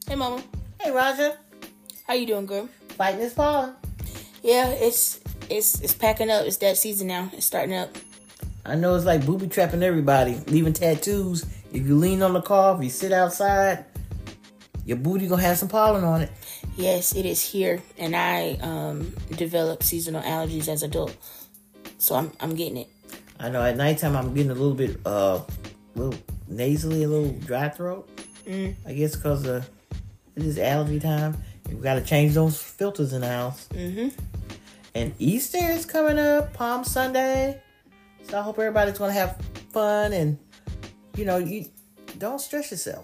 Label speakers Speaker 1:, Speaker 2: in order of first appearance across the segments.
Speaker 1: Hey, Mama.
Speaker 2: Hey, Roger.
Speaker 1: How you doing, girl?
Speaker 2: Fighting this pollen.
Speaker 1: Yeah, it's packing up. It's that season now. It's starting up.
Speaker 2: I know it's like booby trapping everybody, leaving tattoos. If you lean on the car, if you sit outside, your booty gonna have some pollen on it.
Speaker 1: Yes, it is here, and I developed seasonal allergies as an adult, so I'm getting it.
Speaker 2: I know at nighttime I'm getting a little bit, little nasally, a little dry throat. I guess because it is allergy time. We got to change those filters in the house. And Easter is coming up, Palm Sunday. So I hope everybody's going to have fun and, you don't stress yourself.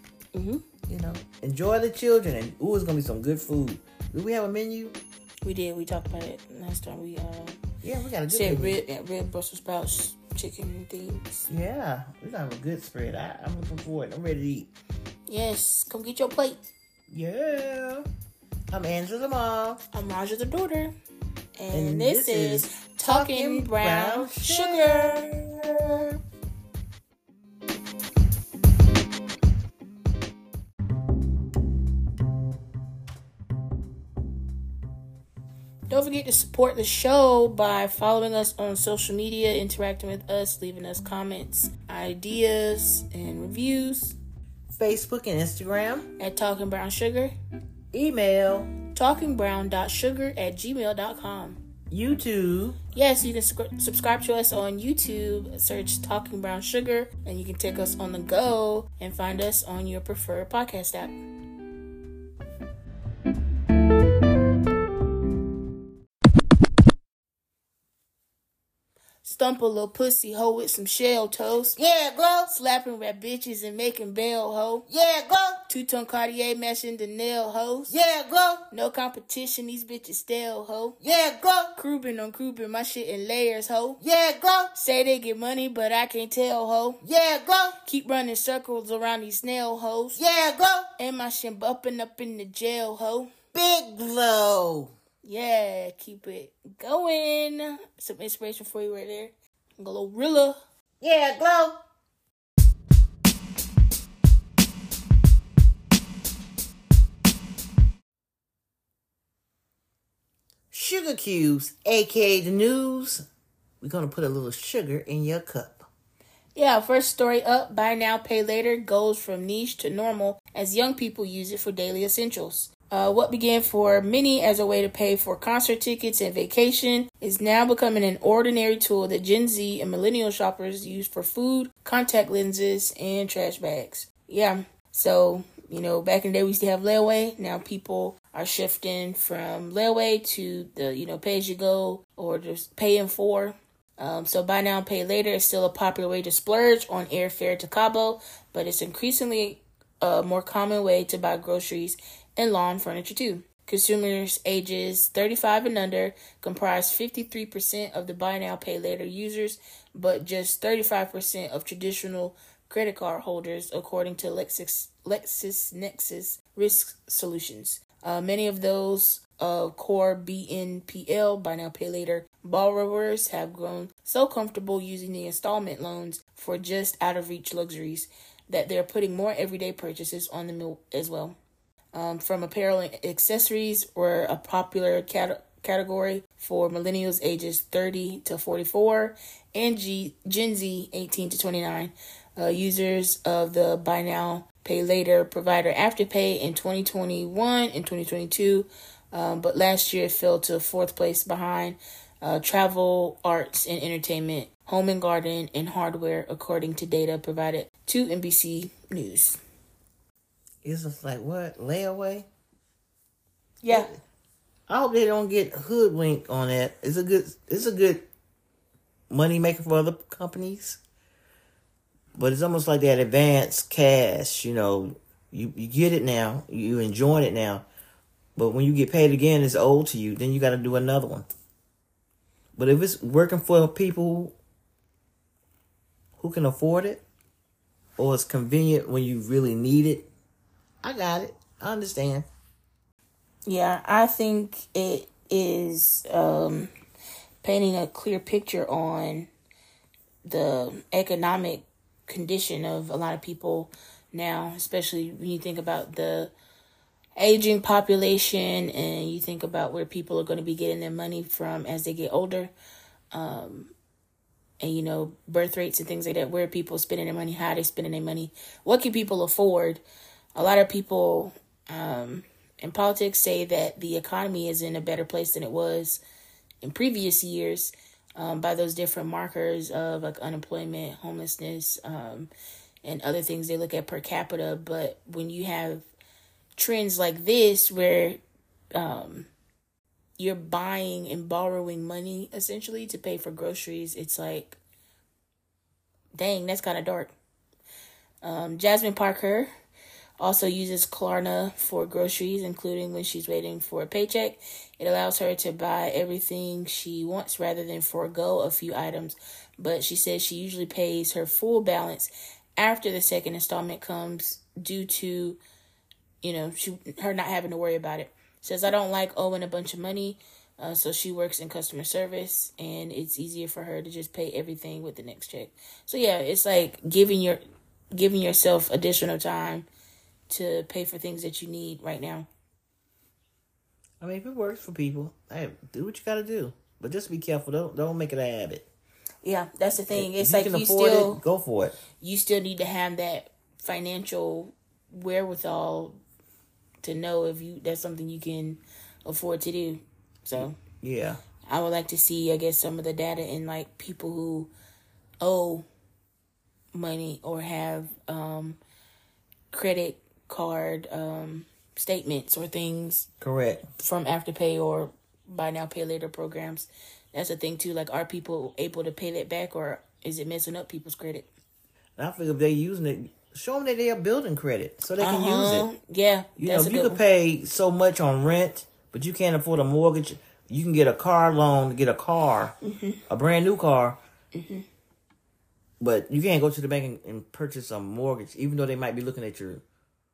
Speaker 2: Enjoy the children. And, it's going to be some good food. Do we have a menu?
Speaker 1: We did. We talked about it last time. We
Speaker 2: we got a good
Speaker 1: said
Speaker 2: menu.
Speaker 1: red Brussels sprouts, chicken and things.
Speaker 2: Yeah, we're going to have a good spread. I'm looking forward. I'm ready to eat.
Speaker 1: Yes, come get your plate.
Speaker 2: Yeah. I'm Angela the mom.
Speaker 1: I'm Roger the daughter. And this is Talking Brown Sugar. Don't forget to support the show by following us on social media, interacting with us, leaving us comments, ideas, and reviews.
Speaker 2: Facebook and Instagram.
Speaker 1: At Talking Brown Sugar.
Speaker 2: Email.
Speaker 1: talkingbrown.sugar@gmail.com.
Speaker 2: YouTube.
Speaker 1: Yes, you can subscribe to us on YouTube. Search Talking Brown Sugar, and you can take us on the go and find us on your preferred podcast app. Stump a little pussy hoe with some shell toast.
Speaker 2: Yeah, glow.
Speaker 1: Slapping rap bitches and making bail hoe.
Speaker 2: Yeah, glow.
Speaker 1: Two-tone Cartier matching the nail hoes.
Speaker 2: Yeah, glow.
Speaker 1: No competition, these bitches stale hoe.
Speaker 2: Yeah, glow.
Speaker 1: Grouping on grouping, my shit in layers hoe.
Speaker 2: Yeah, glow.
Speaker 1: Say they get money, but I can't tell hoe.
Speaker 2: Yeah, glow.
Speaker 1: Keep running circles around these snail hoes.
Speaker 2: Yeah, glow.
Speaker 1: And my shit bumping up in the jail hoe.
Speaker 2: Big glow.
Speaker 1: Yeah, keep it going. Some inspiration for you right there. Glorilla.
Speaker 2: Yeah, glow. Sugar cubes, aka the news. We're going to put a little sugar in your cup.
Speaker 1: Yeah, first story up. Buy now, pay later goes from niche to normal as young people use it for daily essentials. What began for many as a way to pay for concert tickets and vacation is now becoming an ordinary tool that Gen Z and millennial shoppers use for food, contact lenses, and trash bags. Yeah, so, back in the day we used to have layaway. Now people are shifting from layaway to the, pay as you go or just pay in for. So buy now, pay later is still a popular way to splurge on airfare to Cabo, but it's increasingly a more common way to buy groceries and lawn furniture too. Consumers ages 35 and under comprise 53% of the buy now, pay later users, but just 35% of traditional credit card holders, according to LexisNexis Risk Solutions. Many of those core BNPL, buy now, pay later borrowers have grown so comfortable using the installment loans for just out of reach luxuries that they're putting more everyday purchases on them as well. From apparel and accessories were a popular category for millennials ages 30 to 44 and Gen Z 18 to 29. Users of the buy now, pay later provider Afterpay in 2021 and 2022, but last year it fell to fourth place behind travel, arts, and entertainment, home and garden, and hardware, according to data provided to NBC News.
Speaker 2: It's just like, what? Layaway?
Speaker 1: Yeah.
Speaker 2: I hope they don't get hoodwinked on that. It's a good money maker for other companies. But it's almost like that advanced cash, you get it now, you enjoying it now. But when you get paid again, it's old to you. Then you got to do another one. But if it's working for people who can afford it, or it's convenient when you really need it, I got it. I understand.
Speaker 1: Yeah, I think it is painting a clear picture on the economic condition of a lot of people now, especially when you think about the aging population, and you think about where people are going to be getting their money from as they get older, and birth rates and things like that, where people are spending their money, how they spending their money, what can people afford. A lot of people in politics say that the economy is in a better place than it was in previous years, by those different markers of like unemployment, homelessness, and other things they look at per capita. But when you have trends like this where you're buying and borrowing money essentially to pay for groceries, it's like, dang, that's kind of dark. Jasmine Parker also uses Klarna for groceries, including when she's waiting for a paycheck. It allows her to buy everything she wants rather than forego a few items. But she says she usually pays her full balance after the second installment comes due to, her not having to worry about it. Says, I don't like owing a bunch of money, so she works in customer service, and it's easier for her to just pay everything with the next check. So yeah, it's like giving yourself additional time to pay for things that you need right now.
Speaker 2: I mean, if it works for people, hey, do what you got to do, but just be careful. Don't make it a habit.
Speaker 1: Yeah, that's the thing. It's
Speaker 2: if
Speaker 1: like
Speaker 2: you afford it, go for it.
Speaker 1: You still need to have that financial wherewithal to know if that's something you can afford to do. So
Speaker 2: yeah,
Speaker 1: I would like to see, I guess, some of the data in like people who owe money or have credit card statements or things.
Speaker 2: Correct.
Speaker 1: From Afterpay or buy now pay later programs. That's a thing too. Like, are people able to pay that back, or is it messing up people's credit?
Speaker 2: I figure if they're using it, show them that they are building credit so they can use it.
Speaker 1: Yeah,
Speaker 2: if you could pay so much on rent, but you can't afford a mortgage, you can get a car loan to get a car, a brand new car. But you can't go to the bank and purchase a mortgage, even though they might be looking at your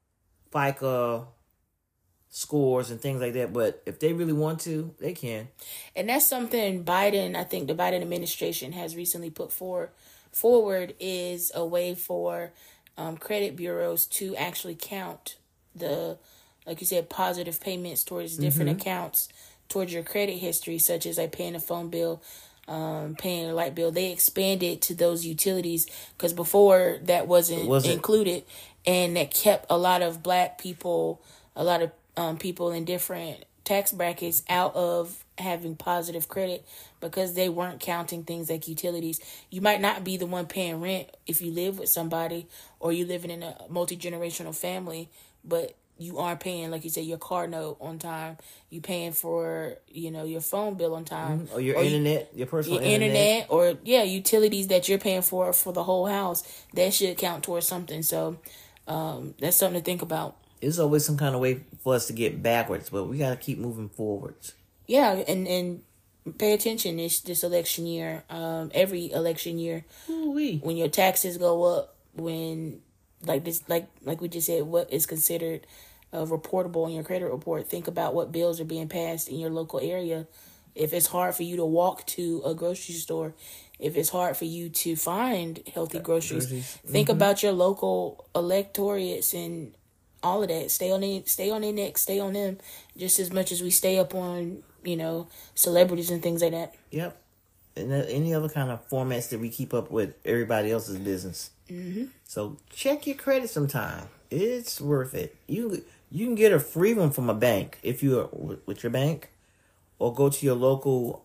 Speaker 2: FICO scores and things like that. But if they really want to, they can.
Speaker 1: And that's something I think the Biden administration has recently put forward is a way for credit bureaus to actually count like you said, positive payments towards different accounts towards your credit history, such as like paying a phone bill, paying a light bill. They expanded to those utilities because before that wasn't included, and that kept a lot of Black people, a lot of people in different tax brackets out of having positive credit because they weren't counting things like utilities. You might not be the one paying rent if you live with somebody or you living in a multi-generational family, but you are paying, like you said, your car note on time. You paying for, your phone bill on time.
Speaker 2: Or your internet, your personal
Speaker 1: internet. Or, utilities that you're paying for the whole house. That should count towards something. So that's something to think about.
Speaker 2: There's always some kind of way for us to get backwards, but we got to keep moving forwards.
Speaker 1: Yeah, and pay attention this election year. Every election year, when your taxes go up, when like we just said, what is considered reportable in your credit report. Think about what bills are being passed in your local area. If it's hard for you to walk to a grocery store, if it's hard for you to find healthy groceries, think about your local electorates and all of that. Stay on their neck, stay on them just as much as we stay up on, celebrities and things like that.
Speaker 2: Yep. And any other kind of formats that we keep up with everybody else's business. So check your credit sometime. It's worth it. You can get a free one from a bank if you're with your bank, or go to your local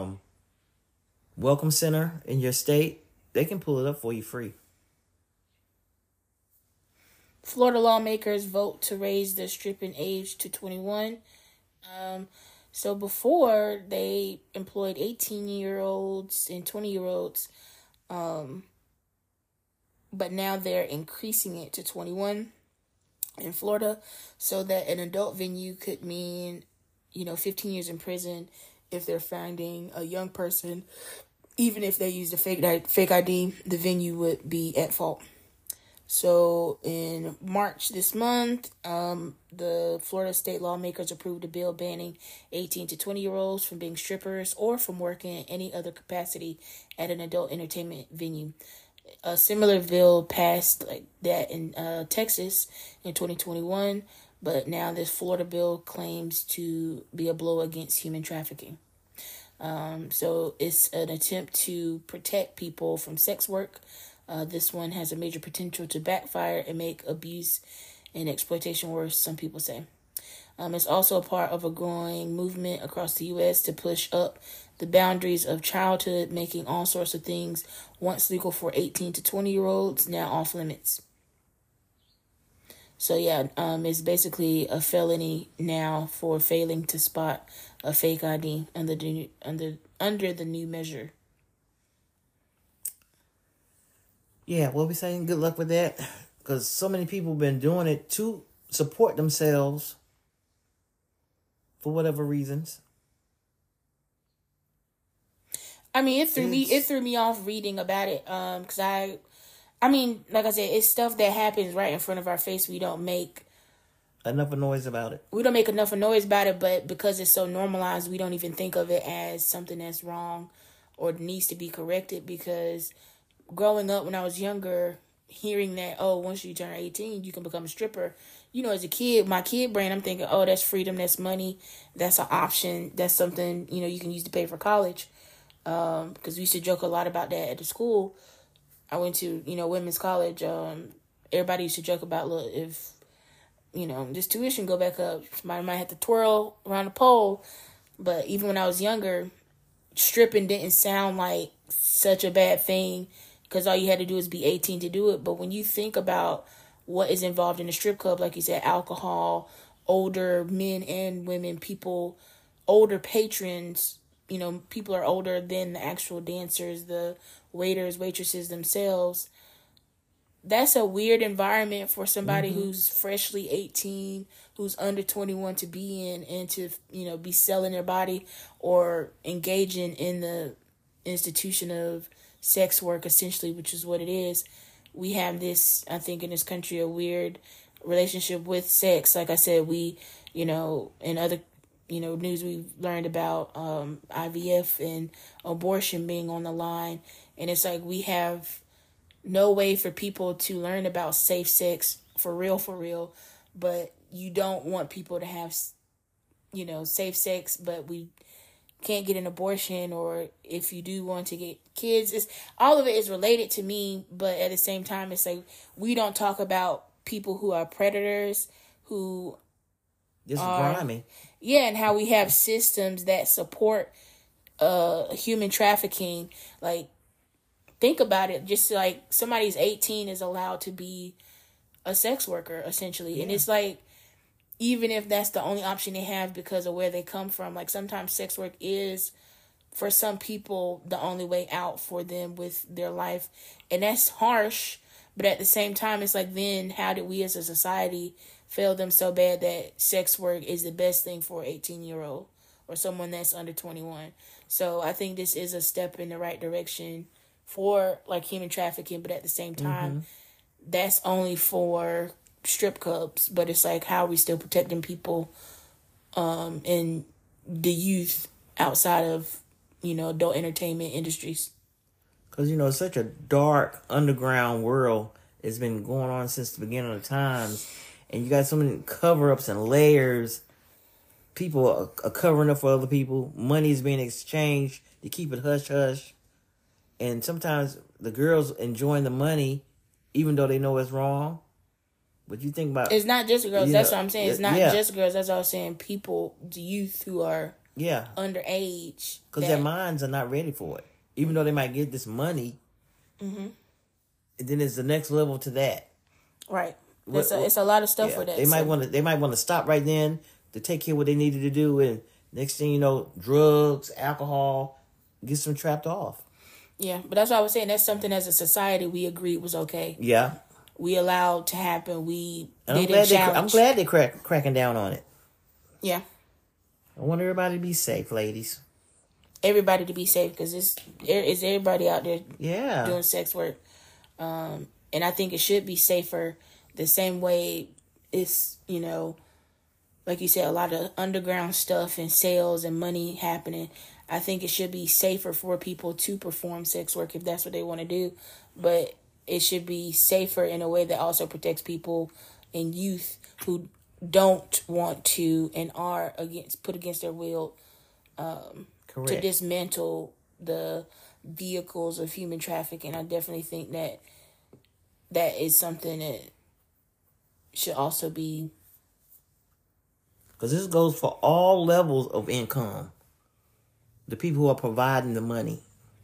Speaker 2: welcome center in your state. They can pull it up for you free.
Speaker 1: Florida lawmakers vote to raise the stripping age to 21. So before, they employed 18-year-olds and 20-year-olds, but now they're increasing it to 21 in Florida, so that an adult venue could mean, 15 years in prison if they're finding a young person. Even if they used a fake ID, the venue would be at fault. So in March this month, the Florida state lawmakers approved a bill banning 18 to 20-year-olds from being strippers or from working in any other capacity at an adult entertainment venue. A similar bill passed like that in Texas in 2021, But now this Florida bill claims to be a blow against human trafficking. So it's an attempt to protect people from sex work. This one has a major potential to backfire and make abuse and exploitation worse, some people say. It's also a part of a growing movement across the U.S. to push up the boundaries of childhood, making all sorts of things once legal for 18 to 20-year-olds now off limits. So yeah, it's basically a felony now for failing to spot a fake ID under the new measure.
Speaker 2: Yeah, we'll be saying good luck with that, because so many people have been doing it to support themselves for whatever reasons.
Speaker 1: I mean, it threw me off reading about it, because I mean, like I said, it's stuff that happens right in front of our face. We don't make
Speaker 2: enough noise about it.
Speaker 1: We don't make enough noise about it, but because it's so normalized, we don't even think of it as something that's wrong or needs to be corrected. Because growing up when I was younger, hearing that, oh, once you turn 18, you can become a stripper. You know, as a kid, my kid brain, I'm thinking, oh, that's freedom, that's money, that's an option, that's something, you know, you can use to pay for college. Because we used to joke a lot about that at the school. I went to, you know, women's college. Everybody used to joke about, look, if, you know, this tuition go back up, somebody might have to twirl around the pole. But even when I was younger, stripping didn't sound like such a bad thing, because all you had to do is be 18 to do it. But when you think about what is involved in a strip club, like you said, alcohol, older men and women, people, older patrons, you know, people are older than the actual dancers, the waiters, waitresses themselves. That's a weird environment for somebody who's freshly 18, who's under 21 to be in, and to, you know, be selling their body or engaging in the institution of sex work, essentially, which is what it is. We have this, I think, in this country, a weird relationship with sex. Like I said, we, you know, in other, you know, news, we've learned about IVF and abortion being on the line. And it's like we have no way for people to learn about safe sex for real. But you don't want people to have, you know, safe sex, but we can't get an abortion. Or if you do want to get kids, it's all of it is related to me. But at the same time, it's like we don't talk about people who are predators, who
Speaker 2: this is grimy.
Speaker 1: Yeah, and how we have systems that support human trafficking. Like, think about it. Just like somebody's 18 is allowed to be a sex worker, essentially. Yeah. And it's like, even if that's the only option they have because of where they come from, like sometimes sex work is, for some people, the only way out for them with their life. And that's harsh. But at the same time, it's like, then how did we as a society fail them so bad that sex work is the best thing for an 18-year-old or someone that's under 21? So I think this is a step in the right direction for like human trafficking, but at the same time, that's only for strip clubs. But it's like, how are we still protecting people and the youth outside of, you know, adult entertainment industries?
Speaker 2: Because, you know, it's such a dark underground world. It's been going on since the beginning of times. And you got so many cover-ups and layers. People are covering up for other people. Money is being exchanged to keep it hush-hush. And sometimes the girls enjoying the money, even though they know it's wrong. But you think about...
Speaker 1: It's not just girls. That's what I'm saying. It's not just girls. That's what I was saying. People, the youth who are underage.
Speaker 2: Because their minds are not ready for it. Even though they might get this money. And then there's the next level to that.
Speaker 1: Right. It's a lot of stuff with that.
Speaker 2: They might want to stop right then to take care of what they needed to do. And next thing you know, drugs, alcohol, gets them trapped off.
Speaker 1: Yeah, but that's what I was saying. That's something as a society we agreed was okay.
Speaker 2: Yeah.
Speaker 1: We allowed to happen.
Speaker 2: I'm glad they're cracking down on it.
Speaker 1: Yeah.
Speaker 2: I want everybody to be safe, ladies.
Speaker 1: Everybody to be safe, because it's everybody out there doing sex work. And I think it should be safer the same way it's, you know, like you said, a lot of underground stuff and sales and money happening. I think it should be safer for people to perform sex work if that's what they want to do. But it should be safer in a way that also protects people and youth who don't want to and are put against their will to
Speaker 2: Correct.
Speaker 1: dismantle the vehicles of human trafficking. I definitely think that is something that should also be,
Speaker 2: because this goes for all levels of income. The people who are providing the money.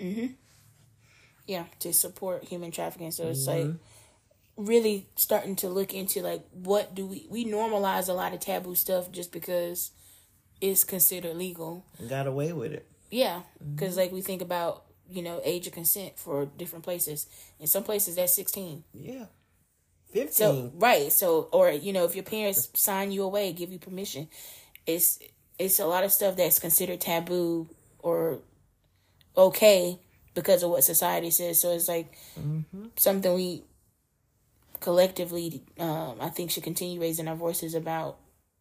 Speaker 1: to support human trafficking. So it's like really starting to look into like what do we normalize a lot of taboo stuff just because it's considered legal.
Speaker 2: And got away with it.
Speaker 1: Yeah, because like we think about age of consent for different places. In some places that's 16.
Speaker 2: Yeah. 15.
Speaker 1: So right, so or if your parents sign you away, give you permission, it's a lot of stuff that's considered taboo or okay because of what society says. So it's like something we collectively, I think, should continue raising our voices about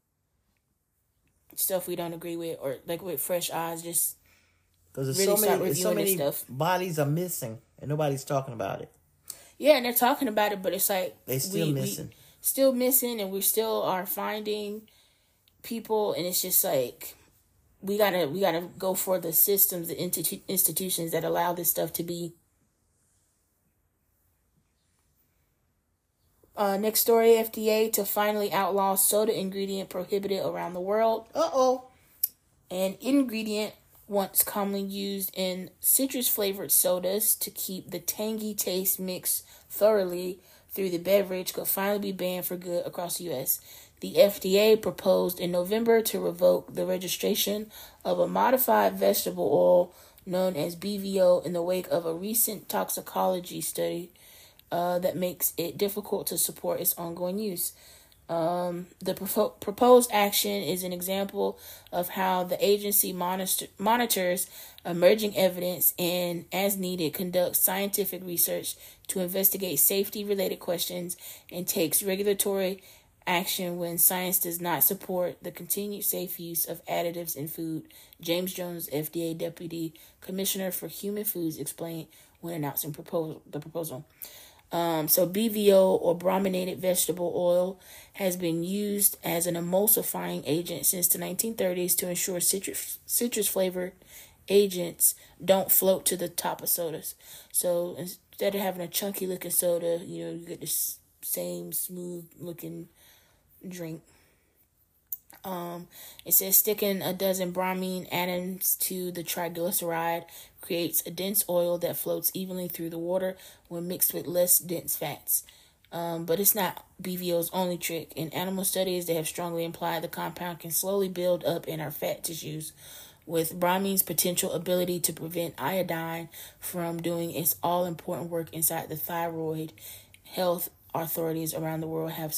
Speaker 1: stuff we don't agree with, or like with fresh eyes, just
Speaker 2: because
Speaker 1: really
Speaker 2: so many
Speaker 1: stuff.
Speaker 2: bodies are missing and nobody's talking about it.
Speaker 1: Yeah, and they're talking about it, but it's like
Speaker 2: They still missing.
Speaker 1: Still missing, and we still are finding people, and it's just like we gotta go for the systems, the institutions that allow this stuff to be. Next story: FDA to finally outlaw soda ingredient prohibited around the world. An ingredient once commonly used in citrus-flavored sodas to keep the tangy taste mixed thoroughly through the beverage could finally be banned for good across the U.S. The FDA proposed in November to revoke the registration of a modified vegetable oil known as BVO in the wake of a recent toxicology study that makes it difficult to support its ongoing use. The proposed action is an example of how the agency monitors emerging evidence and, as needed, conducts scientific research to investigate safety-related questions and takes regulatory action when science does not support the continued safe use of additives in food. James Jones, FDA Deputy Commissioner for Human Foods, explained when announcing the proposal. So BVO, or brominated vegetable oil, has been used as an emulsifying agent since the 1930s to ensure citrus flavored agents don't float to the top of sodas. So instead of having a chunky looking soda, you get this same smooth looking drink. It says sticking a dozen bromine atoms to the triglyceride creates a dense oil that floats evenly through the water when mixed with less dense fats. But it's not BVO's only trick. In animal studies, they have strongly implied the compound can slowly build up in our fat tissues, with bromine's potential ability to prevent iodine from doing its all-important work inside the thyroid. Health authorities around the world have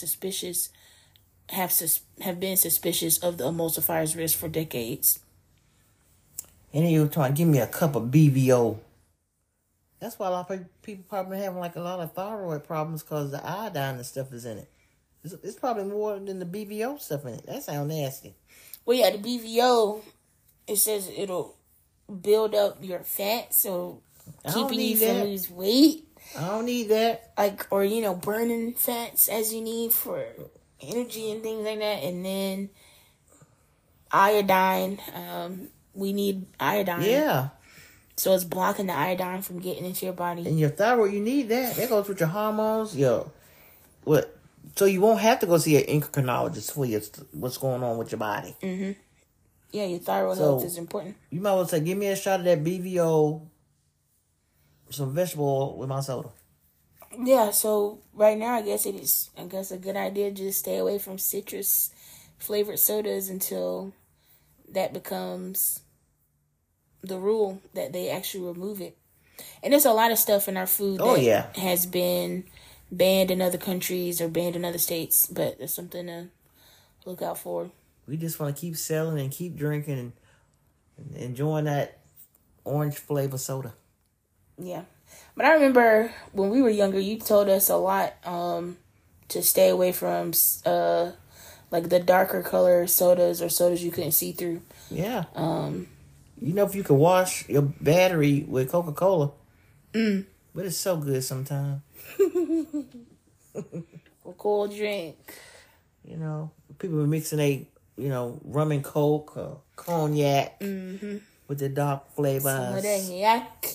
Speaker 1: been suspicious of the emulsifier's risk for decades.
Speaker 2: And then you were trying to give me a cup of BVO. That's why a lot of people probably having like a lot of thyroid problems because the iodine and stuff is in it. It's probably more than the BVO stuff in it. That sounds nasty.
Speaker 1: Well, yeah, the BVO, it says it'll build up your fat, so keeping you from lose weight.
Speaker 2: I don't need that.
Speaker 1: Or burning fats as you need for energy and things like that. And then iodine, we need iodine.
Speaker 2: Yeah.
Speaker 1: So it's blocking the iodine from getting into your body.
Speaker 2: And your thyroid, you need that. That goes with your hormones. So you won't have to go see an endocrinologist for what's going on with your body.
Speaker 1: Mm-hmm. Yeah, your thyroid health is important.
Speaker 2: You might well say, give me a shot of that BVO, some vegetable oil with my soda.
Speaker 1: Yeah, so right now I guess a good idea to just stay away from citrus flavored sodas until that becomes the rule, that they actually remove it. And there's a lot of stuff in our food that has been banned in other countries or banned in other states, but there's something to look out for.
Speaker 2: We just want to keep selling and keep drinking and enjoying that orange flavor soda.
Speaker 1: Yeah. But I remember when we were younger, you told us a lot to stay away from like the darker color sodas or sodas you couldn't see through.
Speaker 2: Yeah. If you could wash your battery with Coca-Cola. But it's so good sometimes.
Speaker 1: A cold drink.
Speaker 2: people were mixing rum and coke, cognac with the dark flavors.
Speaker 1: Some of that yak.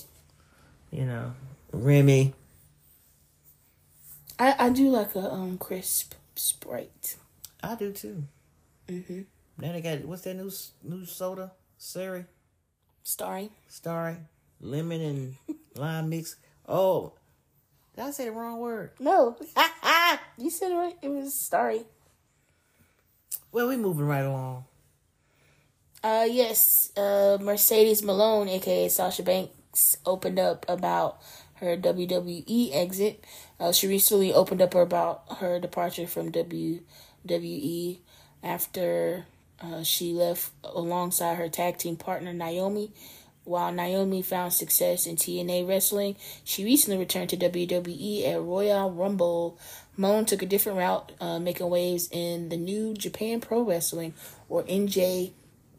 Speaker 2: Remy.
Speaker 1: I do like a crisp Sprite.
Speaker 2: I do too. Mm-hmm. Now they got, what's that new soda? Starry. Lemon and lime mix. Oh, did I say the wrong word?
Speaker 1: No. You said it right. It was Starry.
Speaker 2: Well, we moving right along.
Speaker 1: Yes. Mercedes Malone, aka Sasha Banks, opened up about her WWE exit. She recently opened up about her departure from WWE after she left alongside her tag team partner Naomi. While Naomi found success in TNA wrestling, she recently returned to WWE at Royal Rumble. Malone took a different route, making waves in the New Japan Pro Wrestling, or NJPW.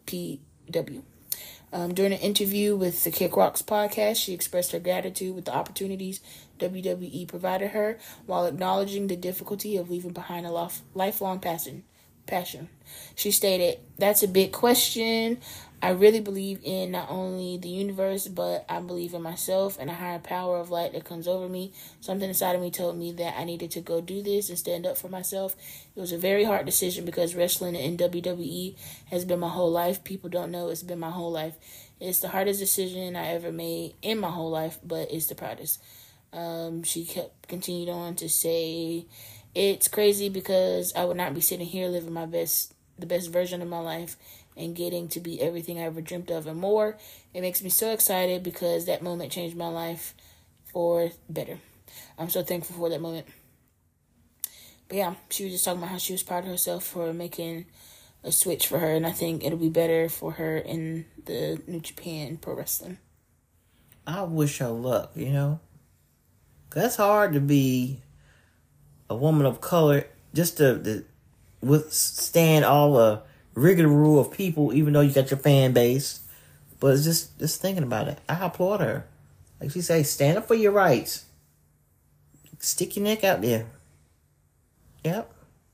Speaker 1: During an interview with the Kick Rocks podcast, she expressed her gratitude with the opportunities WWE provided her, while acknowledging the difficulty of leaving behind a lifelong passion. She stated, "That's a big question. I really believe in not only the universe, but I believe in myself and a higher power of light that comes over me. Something inside of me told me that I needed to go do this and stand up for myself. It was a very hard decision because wrestling in WWE has been my whole life. People don't know it's been my whole life. It's the hardest decision I ever made in my whole life, but it's the proudest." She continued on to say, "It's crazy because I would not be sitting here living the best version of my life and getting to be everything I ever dreamt of and more. It makes me so excited because that moment changed my life for better. I'm so thankful for that moment." But yeah, she was just talking about how she was proud of herself for making a switch for her, and I think it'll be better for her in the New Japan Pro Wrestling.
Speaker 2: I wish her luck, 'Cause that's hard to be a woman of color, just to withstand all the rigmarole of people, even though you got your fan base. But it's just thinking about it, I applaud her. Like she say, stand up for your rights. Stick your neck out there. Yep.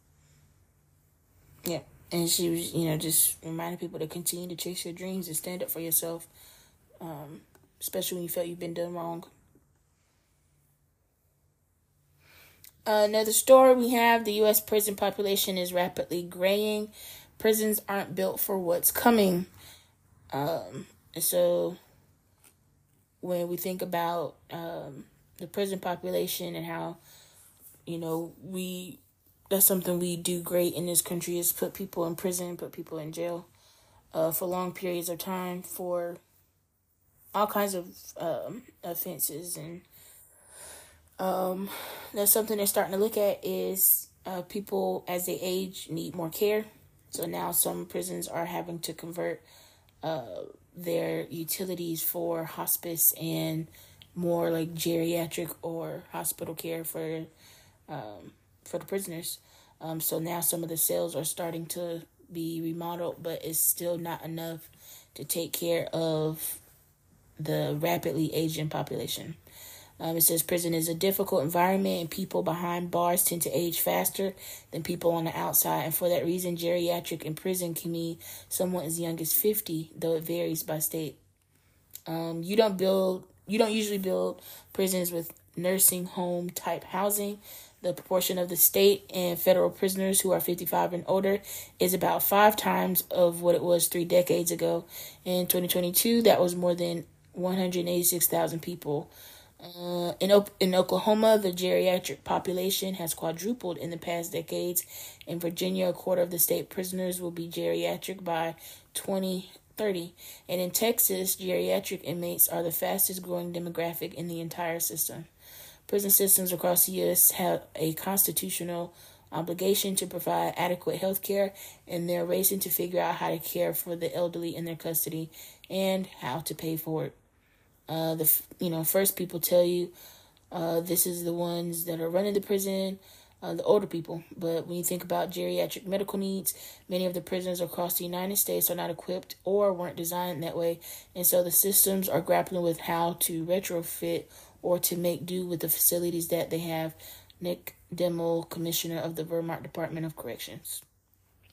Speaker 1: Yeah. And she was, just reminding people to continue to chase your dreams and stand up for yourself, especially when you felt you've been done wrong. Another story we have, the U.S. prison population is rapidly graying. Prisons aren't built for what's coming. So when we think about the prison population and how, that's something we do great in this country, is put people in prison, put people in jail for long periods of time for all kinds of offenses. And that's something they're starting to look at is people as they age need more care. So now some prisons are having to convert their utilities for hospice and more like geriatric or hospital care for the prisoners. So now some of the cells are starting to be remodeled, but it's still not enough to take care of the rapidly aging population. It says prison is a difficult environment and people behind bars tend to age faster than people on the outside. And for that reason, geriatric in prison can mean someone as young as 50, though it varies by state. You don't usually build prisons with nursing home type housing. The proportion of the state and federal prisoners who are 55 and older is about 5 times of what it was 3 decades ago. In 2022, that was more than 186,000 people. In Oklahoma, the geriatric population has quadrupled in the past decades. In Virginia, a quarter of the state prisoners will be geriatric by 2030. And in Texas, geriatric inmates are the fastest growing demographic in the entire system. Prison systems across the U.S. have a constitutional obligation to provide adequate health care, and they're racing to figure out how to care for the elderly in their custody and how to pay for it. First people tell you this is the ones that are running the prison, the older people. But when you think about geriatric medical needs, many of the prisons across the United States are not equipped or weren't designed that way. And so the systems are grappling with how to retrofit or to make do with the facilities that they have. Nick Demmel, Commissioner of the Vermont Department of Corrections.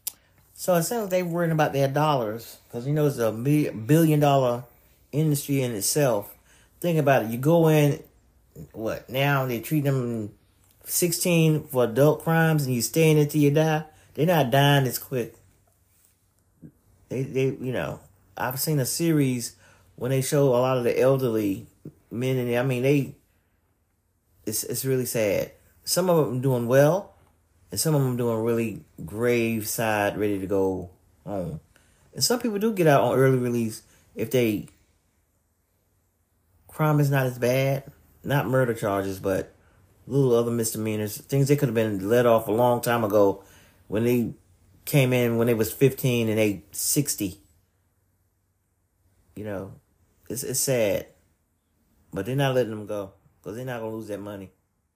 Speaker 2: So it sounds like they worrying about their dollars because it's a $1 billion industry in itself. Think about it. You go in, what now? They treat them 16 for adult crimes, and you stay in it till you die. They're not dying as quick. They I've seen a series when they show a lot of the elderly men in there. I mean, it's really sad. Some of them doing well, and some of them doing really grave side, ready to go home. And some people do get out on early release if they crime is not as bad, not murder charges, but little other misdemeanors, things they could have been let off a long time ago when they came in when they was 15 and they 60. It's sad, but they're not letting them go because they're not gonna lose that money.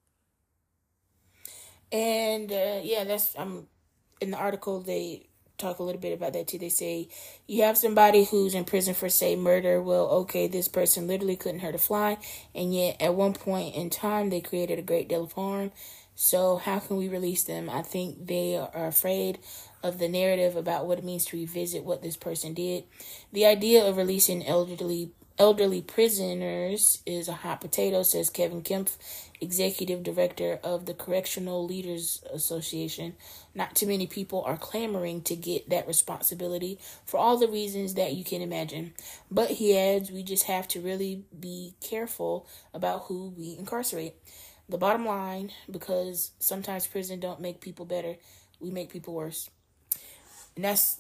Speaker 1: And that's in the article they talk a little bit about that too. They say you have somebody who's in prison for, say, murder. Well, okay, this person literally couldn't hurt a fly, and yet at one point in time they created a great deal of harm. So how can we release them? I think they are afraid of the narrative about what it means to revisit what this person did. The idea of releasing elderly prisoners is a hot potato, says Kevin Kempf, executive director of the Correctional Leaders Association. Not too many people are clamoring to get that responsibility for all the reasons that you can imagine. But he adds, we just have to really be careful about who we incarcerate. The bottom line, because sometimes prison don't make people better, we make people worse. And that's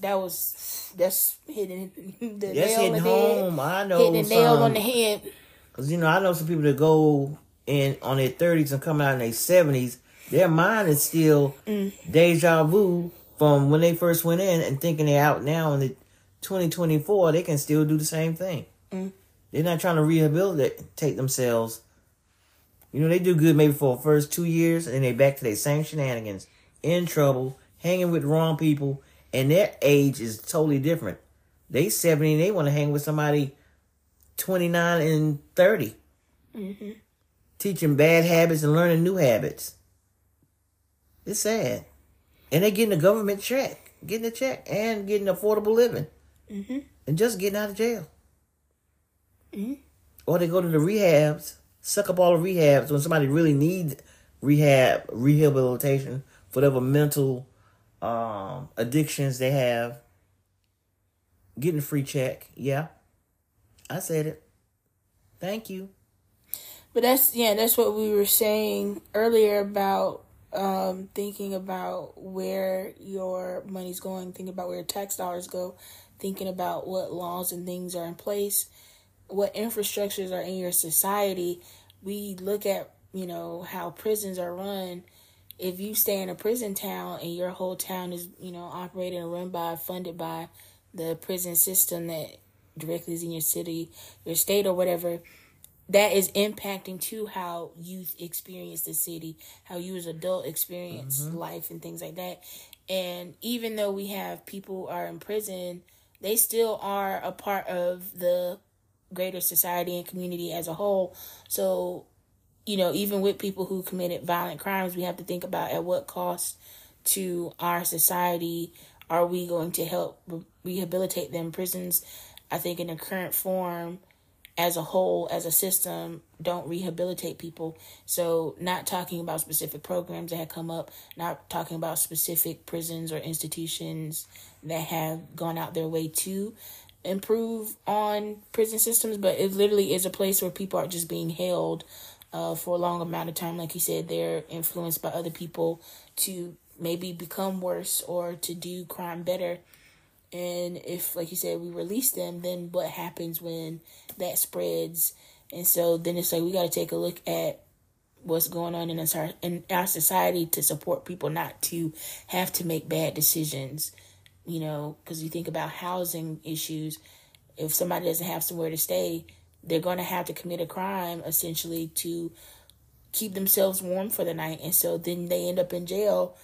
Speaker 1: hitting the nail on the head.
Speaker 2: I know
Speaker 1: hitting the nail on the head.
Speaker 2: Because, I know some people that go in on their 30s and come out in their 70s. Their mind is still deja vu from when they first went in and thinking they're out now in the 2024. They can still do the same thing. They're not trying to rehabilitate themselves. They do good maybe for the first 2 years and then they back to their same shenanigans. In trouble, hanging with the wrong people. And their age is totally different. They 70 and they want to hang with somebody 29 and 30. Mm-hmm. Teaching bad habits and learning new habits. It's sad. And they getting a government check. Getting a check and getting affordable living. Mm-hmm. And just getting out of jail. Mm-hmm. Or they go to the rehabs, suck up all the rehabs when somebody really needs rehabilitation for whatever mental addictions they have. Getting a free check. Yeah. I said it. Thank you.
Speaker 1: But that's what we were saying earlier about thinking about where your money's going, thinking about where your tax dollars go, thinking about what laws and things are in place, what infrastructures are in your society. We look at, how prisons are run. If you stay in a prison town and your whole town is, operated and run by, funded by the prison system that directly is in your city, your state, or whatever, that is impacting too how youth experience the city, how you as adult experience life and things like that. And even though we have people who are in prison, they still are a part of the greater society and community as a whole. So, even with people who committed violent crimes, we have to think about at what cost to our society are we going to help rehabilitate them. Prisons, I think in the current form, as a whole, as a system, don't rehabilitate people. So not talking about specific programs that have come up, not talking about specific prisons or institutions that have gone out their way to improve on prison systems, but it literally is a place where people are just being held for a long amount of time. Like you said, they're influenced by other people to maybe become worse or to do crime better. And if, like you said, we release them, then what happens when that spreads? And so then it's like we got to take a look at what's going on in our society to support people not to have to make bad decisions. Because you think about housing issues. If somebody doesn't have somewhere to stay, they're going to have to commit a crime essentially to keep themselves warm for the night. And so then they end up in jail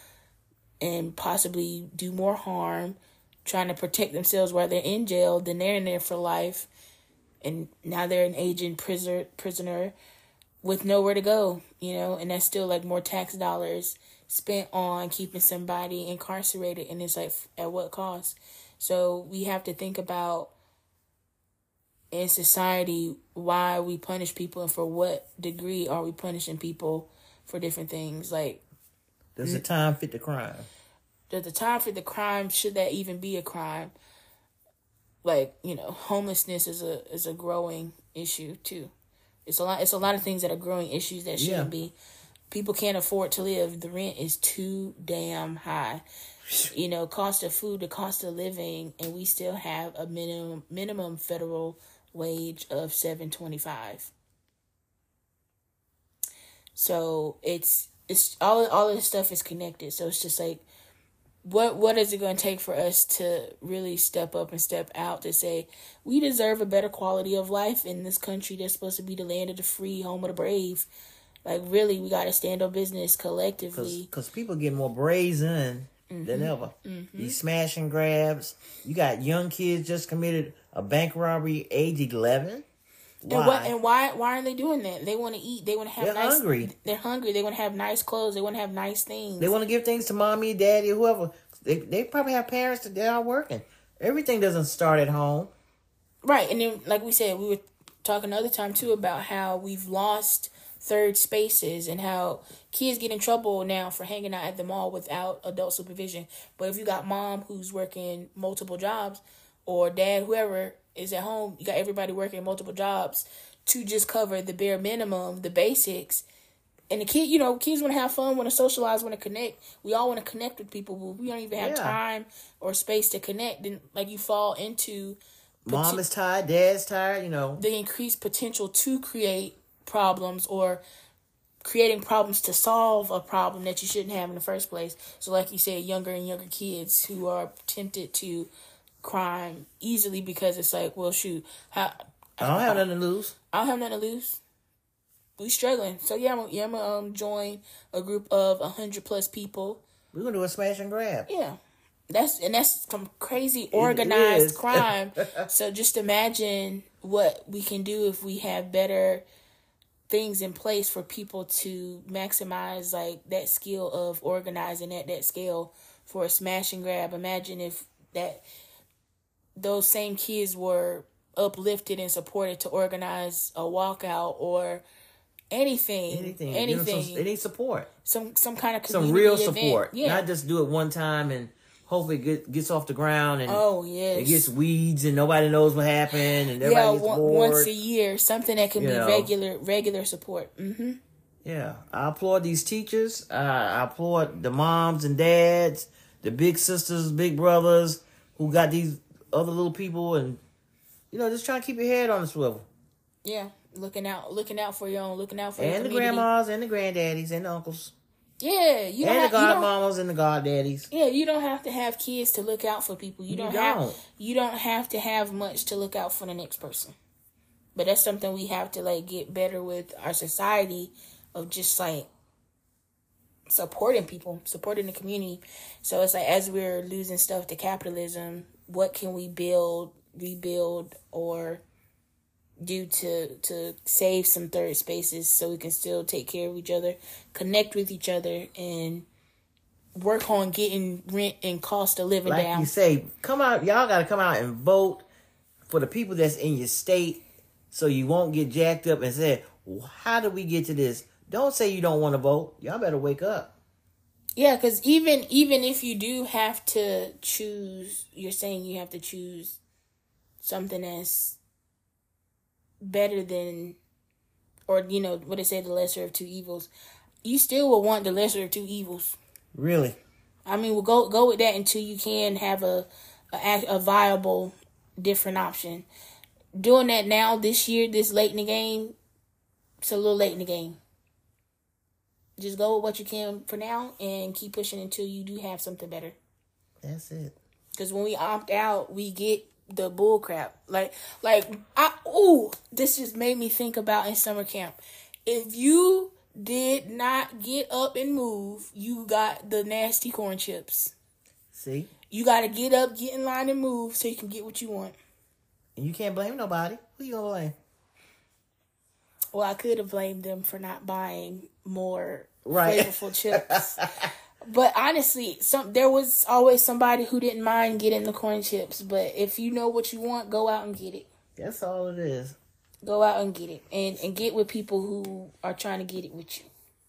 Speaker 1: and possibly do more harm trying to protect themselves while they're in jail. Then they're in there for life. And now they're an aging prisoner with nowhere to go, and that's still like more tax dollars spent on keeping somebody incarcerated, and it's like, at what cost? So we have to think about, in society, why we punish people and for what degree are we punishing people for different things. Like,
Speaker 2: does the time fit the crime?
Speaker 1: Does the time fit the crime? Should that even be a crime? Like, homelessness is a growing issue too. It's a lot of things that are growing issues that shouldn't be. People can't afford to live. The rent is too damn high. Cost of food, the cost of living, and we still have a minimum federal wage of $7.25. So it's all of this stuff is connected. So it's just like, what is it going to take for us to really step up and step out to say we deserve a better quality of life in this country that's supposed to be the land of the free, home of the brave? Like, really, we got to stand on business collectively.
Speaker 2: Because people get more brazen than ever. These smash and grabs. You got young kids just committed a bank robbery age 11. Why?
Speaker 1: Why aren't they doing that? They want to eat. They want to have
Speaker 2: They're hungry.
Speaker 1: They're hungry. They want to have nice clothes. They want to have nice things.
Speaker 2: They want to give things to mommy, daddy, whoever. They probably have parents that are working. Everything doesn't start at home.
Speaker 1: Right. And then, like we said, we were talking another time, too, about how we've lost third spaces and how kids get in trouble now for hanging out at the mall without adult supervision. But if you got mom who's working multiple jobs, or dad, whoever is at home, you got everybody working multiple jobs to just cover the bare minimum, the basics. And the kids want to have fun, want to socialize, want to connect. We all want to connect with people, but we don't even have time or space to connect. Then, like, you fall into
Speaker 2: mom is tired, dad's tired,
Speaker 1: the increased potential to create problems or creating problems to solve a problem that you shouldn't have in the first place. So, like you said, younger and younger kids who are tempted to crime easily because it's like, well, shoot, I
Speaker 2: don't have nothing to lose.
Speaker 1: I don't have nothing to lose. We struggling. So I'm gonna join a group of 100+ people.
Speaker 2: We're gonna do a smash and grab.
Speaker 1: Yeah. That's some crazy organized crime. So just imagine what we can do if we have better things in place for people to maximize like that skill of organizing at that scale for a smash and grab. Imagine if those same kids were uplifted and supported to organize a walkout or anything. They
Speaker 2: need support.
Speaker 1: Some kind of community
Speaker 2: some real
Speaker 1: event.
Speaker 2: support.
Speaker 1: Yeah.
Speaker 2: Not just do it one time and hopefully it gets off the ground and it gets weeds and nobody knows what happened and everybody gets bored.
Speaker 1: Once a year, something that can be regular support. Mm-hmm.
Speaker 2: Yeah, I applaud these teachers. I applaud the moms and dads, the big sisters, big brothers who got these other little people and just trying to keep your head on the swivel.
Speaker 1: Yeah, looking out for your own, looking out for
Speaker 2: and
Speaker 1: your
Speaker 2: the
Speaker 1: community.
Speaker 2: grandmas and the granddaddies and the uncles.
Speaker 1: Yeah,
Speaker 2: and the godmamas and the goddaddies.
Speaker 1: Yeah, you don't have to have kids to look out for people. You don't have to have much to look out for the next person. But that's something we have to like get better with our society of just like supporting people, supporting the community. So it's like as we're losing stuff to capitalism, what can we build, rebuild, or do to save some third spaces so we can still take care of each other, connect with each other, and work on getting rent and cost of living down.
Speaker 2: Like you say, come out, y'all got to come out and vote for the people that's in your state so you won't get jacked up and say, well, how did we get to this? Don't say you don't want to vote. Y'all better wake up.
Speaker 1: Yeah, because even if you do have to choose, you're saying you have to choose something that's better than, or what they say, the lesser of two evils. You still will want the lesser of two evils.
Speaker 2: Really?
Speaker 1: I mean, we'll go with that until you can have a viable different option. Doing that now, this year, this late in the game, it's a little late in the game. Just go with what you can for now and keep pushing until you do have something better.
Speaker 2: That's it.
Speaker 1: Because when we opt out, we get the bull crap. This just made me think about in summer camp. If you did not get up and move, you got the nasty corn chips.
Speaker 2: See?
Speaker 1: You got to get up, get in line, and move so you can get what you want.
Speaker 2: And you can't blame nobody. Who you gonna blame?
Speaker 1: Well, I could have blamed them for not buying more
Speaker 2: Right.
Speaker 1: flavorful chips. But honestly, there was always somebody who didn't mind getting the corn chips. But if you know what you want, go out and get it.
Speaker 2: That's all it is.
Speaker 1: Go out and get it. And get with people who are trying to get it with you.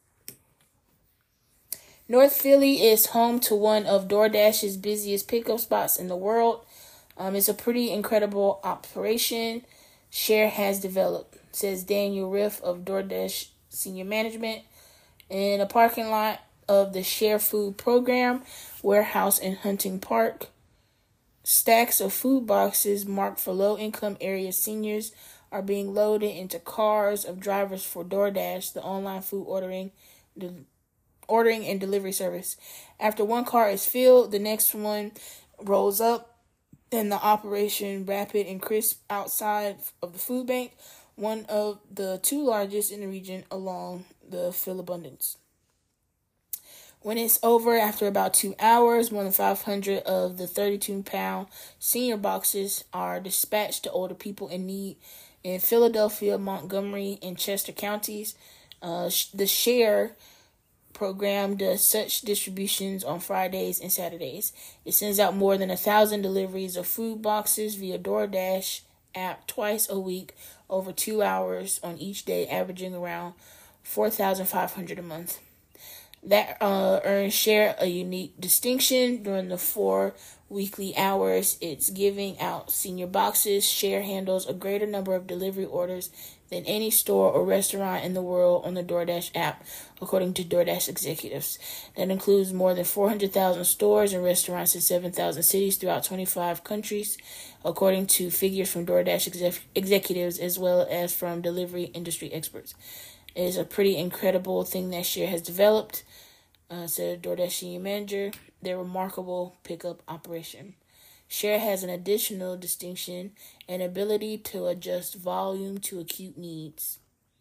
Speaker 1: North Philly is home to one of DoorDash's busiest pickup spots in the world. It's a pretty incredible operation Share has developed, says Daniel Riff of DoorDash Senior Management. In a parking lot of the Share Food Program warehouse in Hunting Park, stacks of food boxes marked for low-income area seniors are being loaded into cars of drivers for DoorDash, the online food ordering and delivery service. After one car is filled, the next one rolls up, and the operation rapid and crisp outside of the food bank, one of the two largest in the region along the Philabundance. When it's over, after about 2 hours, more than 500 of the 32-pound senior boxes are dispatched to older people in need in Philadelphia, Montgomery, and Chester counties. The Share program does such distributions on Fridays and Saturdays. It sends out more than 1,000 deliveries of food boxes via DoorDash app twice a week over 2 hours on each day, averaging around 4,500 a month. That earns Share a unique distinction. During the 4 weekly hours it's giving out senior boxes, Share handles a greater number of delivery orders than any store or restaurant in the world on the DoorDash app, according to DoorDash executives. That includes more than 400,000 stores and restaurants in 7,000 cities throughout 25 countries, according to figures from DoorDash executives as well as from delivery industry experts. It is a pretty incredible thing that Share has developed, said DoorDash senior manager, their remarkable pickup operation. Share has an additional distinction, an ability to adjust volume to acute needs.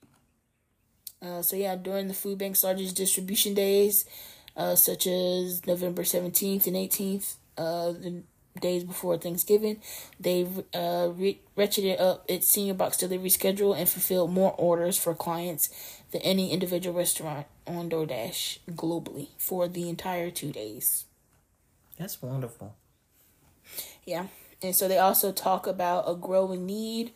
Speaker 1: During the food bank's largest distribution days, such as November 17th and 18th, the days before Thanksgiving, they ratcheted up its senior box delivery schedule and fulfilled more orders for clients than any individual restaurant on DoorDash globally for the entire 2 days.
Speaker 2: That's wonderful.
Speaker 1: Yeah. And so they also talk about a growing need.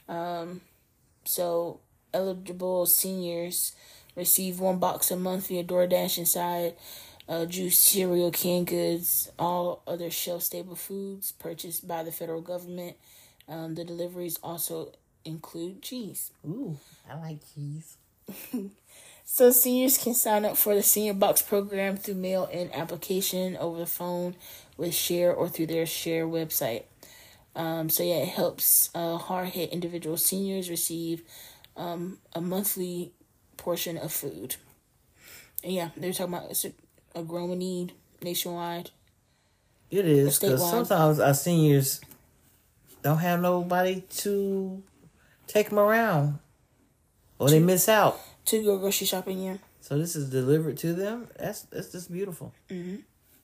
Speaker 1: So eligible seniors receive 1 box a month via DoorDash inside juice, cereal, canned goods, all other shelf-stable foods purchased by the federal government. The deliveries also include cheese.
Speaker 2: Ooh, I like cheese.
Speaker 1: So seniors can sign up for the Senior Box program through mail-in application, over the phone, with Share, or through their Share website. It helps hard-hit individual seniors receive a monthly portion of food. And yeah, they're talking about it's a growing need nationwide.
Speaker 2: It is, because sometimes our seniors don't have nobody to take them around, or they miss out.
Speaker 1: To go grocery shopping, yeah.
Speaker 2: So this is delivered to them. That's just beautiful.
Speaker 1: Mm-hmm.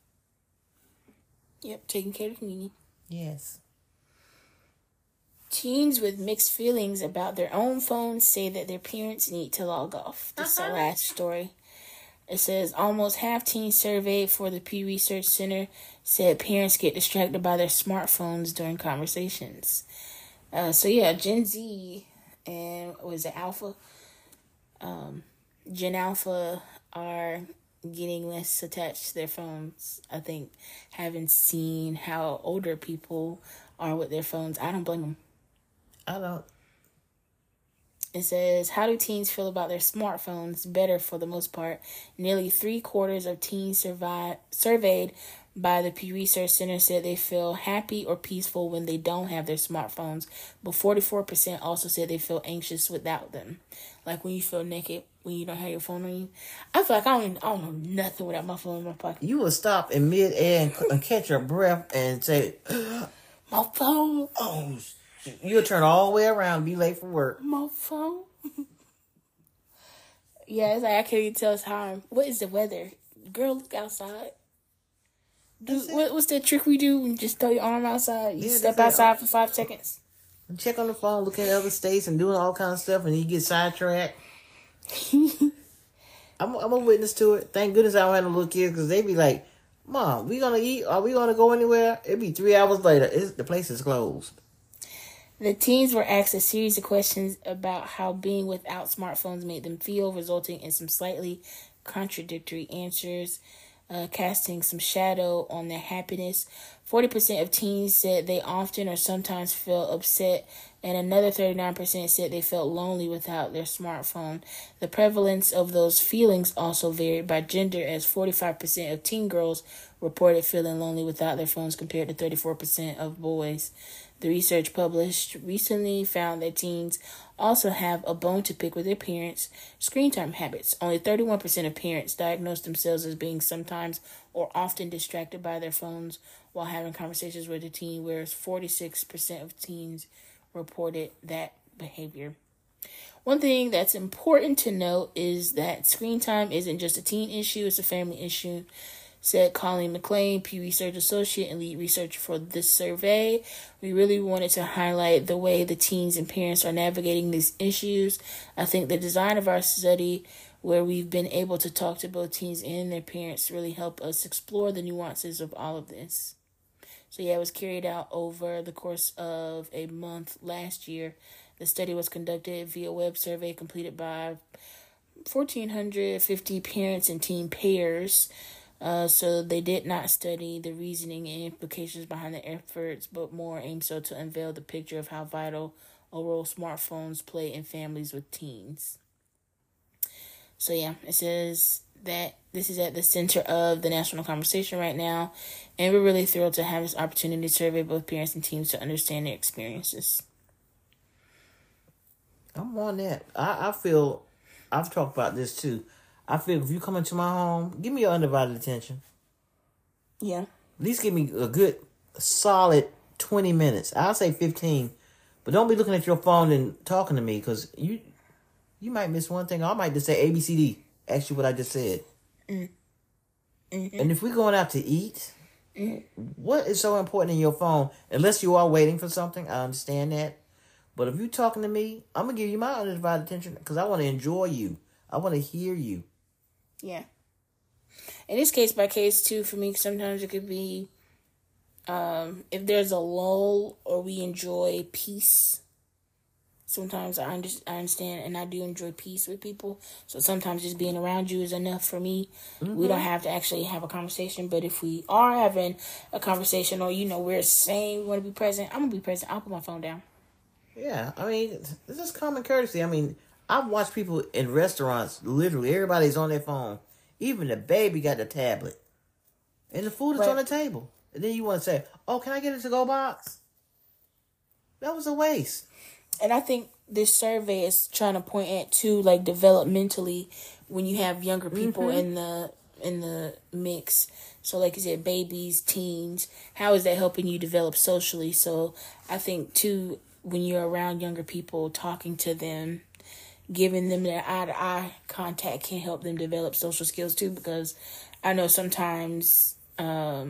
Speaker 1: Yep, taking care of the needy.
Speaker 2: Yes.
Speaker 1: Teens with mixed feelings about their own phones say that their parents need to log off. This is our last story. It says almost half teens surveyed for the Pew Research Center said parents get distracted by their smartphones during conversations. Gen Z and Alpha? Gen Alpha are getting less attached to their phones. I think having seen how older people are with their phones, I don't blame them.
Speaker 2: I don't.
Speaker 1: It says, how do teens feel about their smartphones? Better for the most part. Nearly 3/4 of teens surveyed by the Pew Research Center said they feel happy or peaceful when they don't have their smartphones, but 44% also said they feel anxious without them. Like when you feel naked when you don't have your phone on you. I feel like I don't know nothing without my phone in my pocket.
Speaker 2: You will stop in mid-air and catch your breath and say,
Speaker 1: my phone.
Speaker 2: Oh, you'll turn all the way around and be late for work.
Speaker 1: My phone. Yeah, it's like I can't even tell time. What is the weather? Girl, look outside. What's that trick we do? We just throw your arm outside. You step outside for 5 seconds.
Speaker 2: And check on the phone, looking at other states and doing all kinds of stuff, and you get sidetracked. I'm a witness to it. Thank goodness I don't have no little kids, because they be like, Mom, we gonna eat? Are we gonna go anywhere? It'd be 3 hours later. The place is closed.
Speaker 1: The teens were asked a series of questions about how being without smartphones made them feel, resulting in some slightly contradictory answers, casting some shadow on their happiness. 40% of teens said they often or sometimes felt upset, and another 39% said they felt lonely without their smartphone. The prevalence of those feelings also varied by gender, as 45% of teen girls reported feeling lonely without their phones compared to 34% of boys. The research published recently found that teens also have a bone to pick with their parents' screen time habits. Only 31% of parents diagnosed themselves as being sometimes or often distracted by their phones while having conversations with a teen, whereas 46% of teens reported that behavior. One thing that's important to note is that screen time isn't just a teen issue, it's a family issue, said Colleen McLean, Pew Research Associate and lead researcher for this survey. We really wanted to highlight the way the teens and parents are navigating these issues. I think the design of our study, where we've been able to talk to both teens and their parents, really help us explore the nuances of all of this. So yeah, it was carried out over the course of a month last year. The study was conducted via web survey completed by 1,450 parents and teen pairs. So they did not study the reasoning and implications behind the efforts, but more aimed so to unveil the picture of how vital a role smartphones play in families with teens. So yeah, it says that this is at the center of the national conversation right now, and we're really thrilled to have this opportunity to survey both parents and teens to understand their experiences.
Speaker 2: I'm on that. I feel, I've talked about this too. I feel if you come into my home, give me your undivided attention.
Speaker 1: Yeah.
Speaker 2: At least give me a good, solid 20 minutes. I'll say 15. But don't be looking at your phone and talking to me, because you might miss one thing. I might just say ABCD. Ask you what I just said. Mm-hmm. And if we're going out to eat, what is so important in your phone? Unless you are waiting for something, I understand that. But if you're talking to me, I'm going to give you my undivided attention, because I want to enjoy you. I want to hear you.
Speaker 1: Yeah. And it's case by case too for me. Sometimes it could be if there's a lull or we enjoy peace. Sometimes I understand and I do enjoy peace with people. So sometimes just being around you is enough for me. Mm-hmm. We don't have to actually have a conversation. But if we are having a conversation, or, we're saying we want to be present, I'm going to be present. I'll put my phone down.
Speaker 2: Yeah. I mean, this is common courtesy. I mean, I've watched people in restaurants, literally, everybody's on their phone. Even the baby got the tablet. And the food is on the table. And then you want to say, oh, can I get a to-go box? That was a waste.
Speaker 1: And I think this survey is trying to point at, too, like, developmentally, when you have younger people in the mix. So, like you said, babies, teens, how is that helping you develop socially? So, I think, too, when you're around younger people, talking to them, giving them that eye-to-eye contact can help them develop social skills too, because I know sometimes I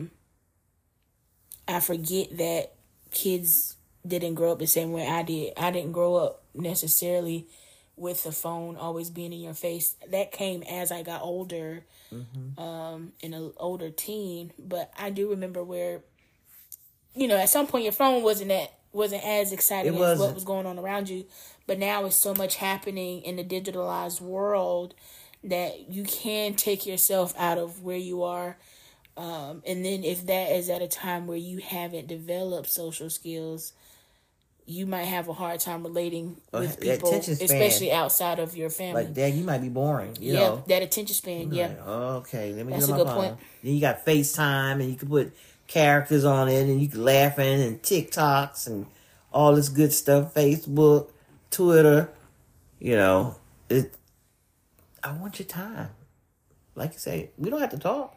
Speaker 1: forget that kids didn't grow up the same way I did. I didn't grow up necessarily with the phone always being in your face. That came as I got older, in an older teen. But I do remember where, at some point your phone wasn't as exciting as what was going on around you. But now it's so much happening in the digitalized world that you can take yourself out of where you are. And then if that is at a time where you haven't developed social skills, you might have a hard time relating with people, especially outside of your family.
Speaker 2: Like, Dad, you might be boring. You know?
Speaker 1: That attention span,
Speaker 2: Like, okay, let me
Speaker 1: That's
Speaker 2: get
Speaker 1: a
Speaker 2: my
Speaker 1: good
Speaker 2: phone.
Speaker 1: point.
Speaker 2: Then you got FaceTime, and you can put characters on it, and you can laughing, and TikToks, and all this good stuff, Facebook, Twitter, I want your time. Like you say, we don't have to talk.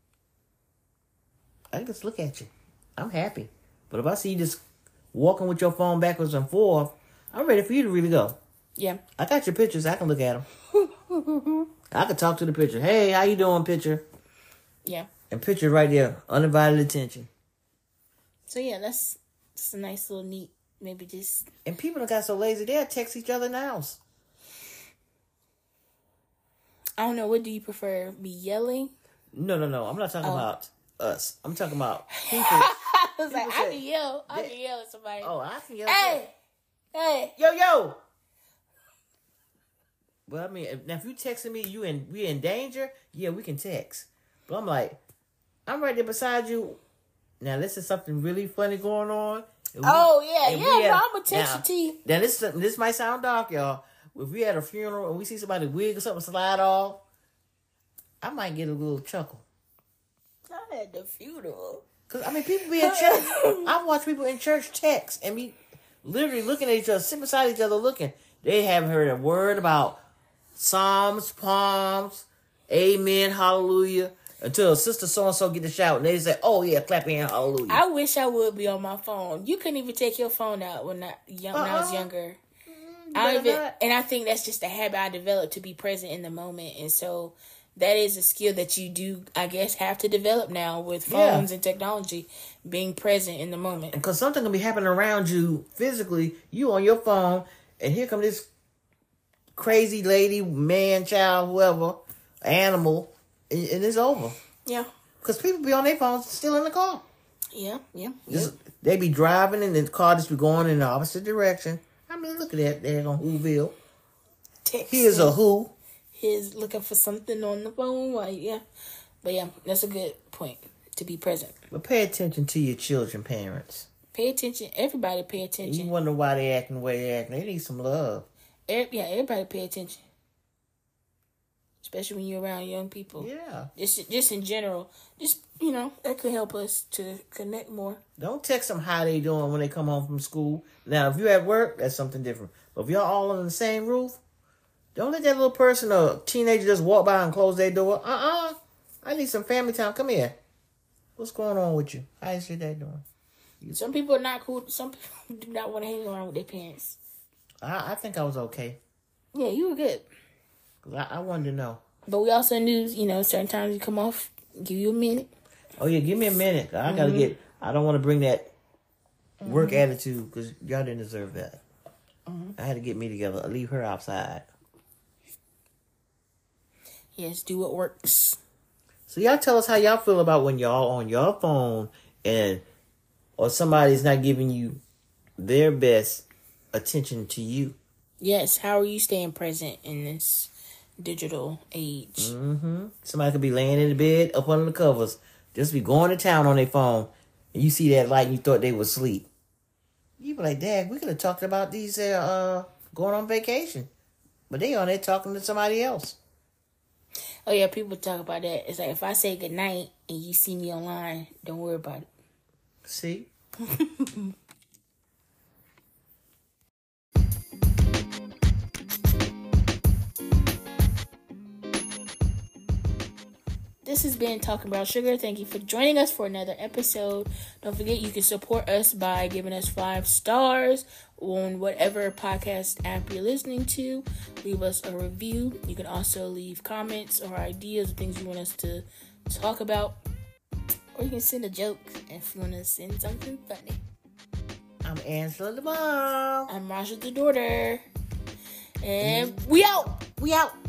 Speaker 2: I can just look at you. I'm happy. But if I see you just walking with your phone backwards and forth, I'm ready for you to really go.
Speaker 1: Yeah.
Speaker 2: I got your pictures. I can look at them. I can talk to the picture. Hey, how you doing, picture?
Speaker 1: Yeah.
Speaker 2: And picture right there. Undivided attention.
Speaker 1: So, yeah, that's a nice little neat Maybe just...
Speaker 2: And people that got so lazy, they'll text each other in the house.
Speaker 1: I don't know. What do you prefer? Be yelling?
Speaker 2: No. I'm not talking about us. I'm talking about people.
Speaker 1: I was like, I can yell. I can yell at somebody.
Speaker 2: Oh, I can yell.
Speaker 1: Hey!
Speaker 2: Yo! Well, I mean, if you texting me, we in danger, yeah, we can text. But I'm like, I'm right there beside you. Now, this is something really funny going on.
Speaker 1: No, I'm gonna text you to you.
Speaker 2: Now, this might sound dark, y'all. If we had a funeral and we see somebody wig or something slide off, I might get a little chuckle.
Speaker 1: Not at the funeral.
Speaker 2: Because, I mean, people be in church. I watch people in church text and be literally looking at each other, sitting beside each other looking. They haven't heard a word about Psalms, Palms, Amen, Hallelujah, until Sister So-and-so get the shout and they say, oh yeah, clap your hand, Hallelujah.
Speaker 1: I wish I would be on my phone. You couldn't even take your phone out when I was younger. And I think that's just a habit I developed, to be present in the moment. And so that is a skill that you do, I guess, have to develop now with phones and technology, being present in the moment.
Speaker 2: Because something can be happening around you physically, you on your phone, and here come this crazy lady, man, child, whoever, animal, and it's over.
Speaker 1: Yeah.
Speaker 2: Because people be on their phones still in the car.
Speaker 1: Yeah.
Speaker 2: They be driving and the car just be going in the opposite direction. I mean, look at that there on Whoville. Here's a who.
Speaker 1: He's looking for something on the phone. But yeah, that's a good point, to be present.
Speaker 2: But pay attention to your children, parents.
Speaker 1: Pay attention. Everybody pay attention.
Speaker 2: You wonder why they acting the way they acting. They need some love.
Speaker 1: Everybody pay attention. Especially when you're around young people.
Speaker 2: Yeah.
Speaker 1: Just in general. That could help us to connect more.
Speaker 2: Don't text them how they doing when they come home from school. Now, if you at work, that's something different. But if y'all all under the same roof, don't let that little person or teenager just walk by and close their door. I need some family time. Come here. What's going on with you? How is your day doing?
Speaker 1: Some people are not cool. Some people do not want to hang around with their parents.
Speaker 2: I think I was okay.
Speaker 1: Yeah, you were good.
Speaker 2: Cause I wanted to know.
Speaker 1: But we also knew, certain times you come off, give you a minute.
Speaker 2: Oh, yeah, give me a minute. I got to I don't want to bring that work attitude because y'all didn't deserve that. I had to get me together. I leave her outside.
Speaker 1: Yes, do what works.
Speaker 2: So y'all tell us how y'all feel about when y'all on your phone or somebody's not giving you their best attention to you.
Speaker 1: Yes, how are you staying present in this digital age?
Speaker 2: Somebody could be laying in the bed up under the covers, just be going to town on their phone, and you see that light and you thought they was asleep. You be like, Dad, we could have talked about these going on vacation. But they on there talking to somebody else.
Speaker 1: Oh yeah, people talk about that. It's like, if I say goodnight and you see me online, don't worry about it.
Speaker 2: See?
Speaker 1: This has been Talking About Sugar. Thank you for joining us for another episode. Don't forget, you can support us by giving us 5 stars on whatever podcast app you're listening to. Leave us a review. You can also leave comments or ideas of things you want us to talk about. Or you can send a joke if you want to send something funny.
Speaker 2: I'm Angela the mom.
Speaker 1: I'm Raja the daughter. And we out.